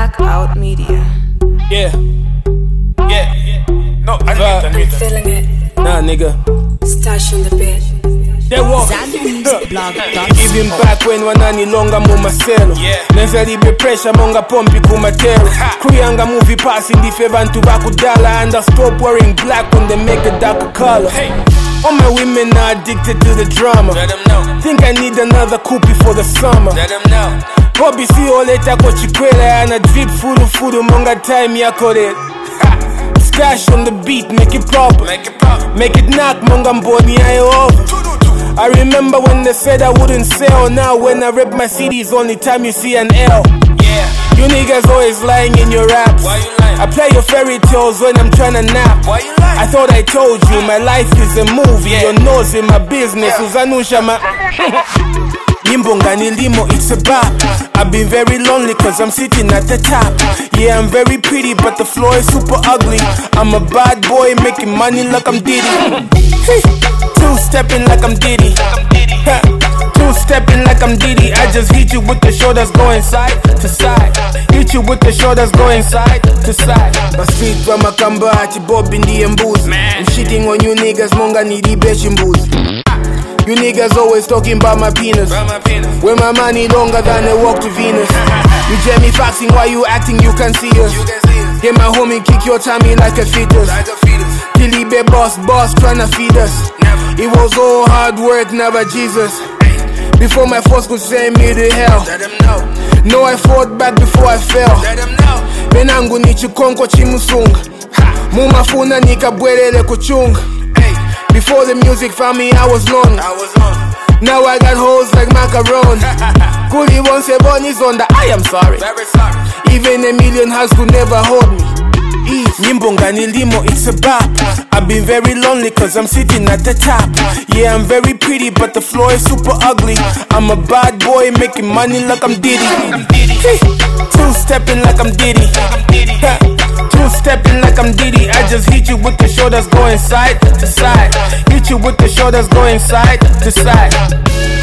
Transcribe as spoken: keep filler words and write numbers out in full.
Blackout Media. Yeah. Yeah. Yeah. No, I need I'm it. feeling it. Nah, nigga. Stash on the bed. That walk. Giving back when wanani longa mu maselo. Neza libe pressure monga pompi kumatero. Kuyanga movie passing the favor to bakudala. And I stop wearing black when they make a darker color. All my women are addicted to the drama. Let them know. Think I need another coupe for the summer. Let them know. Bobby see all leta kwa chikwela. And I drip fudu fudu monga time yako it. Stash on the beat, make it proper. Make it pop. Make it knock, monga mboni ayo over. I remember when they said I wouldn't sell. Now when I rip my C Ds, only time you see an L. Yeah. You niggas always lying in your raps. Why you lying? I play your fairy tales when I'm tryna nap. Why you lying? I thought I told you my life is a movie. Yeah. Your nose in my business. Yeah. Uzanusha ma Limbo ngani limo, it's a bop. I've been very lonely cause I'm sitting at the top. Yeah, I'm very pretty but the floor is super ugly. I'm a bad boy making money like I'm Diddy. Two-stepping like I'm Diddy. Two-stepping like I'm Diddy. I just hit you with the shoulders going side to side. Hit you with the shoulders going side to side. My street drama kamba ati bob in the mbuzi. I'm shitting on you niggas monga nidi beshi mbuzi. You niggas always talking about my penis. About my penis. Where my money longer than a walk to Venus. You Jamie faxing while you acting, you can see us. You can see us. Get my homie kick your tummy like a fetus. Like a fetus. Kilibe boss, boss tryna feed us. Never. It was all hard work, never Jesus. Before my force could send me to hell. Let them know. No, I fought back before I fell. Let them know. Benangu ni chikonko chimusunga. Mumafuna nikabwelele kuchunga. Hey. Before the music found me, I was lonely. I was on. Now I got hoes like macaroni. Kuli won't say bunnies on the I am sorry. Very sorry. Even a million hearts could never hold me. Nyimbo ngani limo, it's a bop. I've been very lonely cause I'm sitting at the top. Yeah, I'm very pretty but the floor is super ugly. I'm a bad boy making money like I'm Diddy. Two-stepping like I'm Diddy. Two-stepping like I'm Diddy. I just hit you with the shoulders going side to side. Hit you with the shoulders going side to side.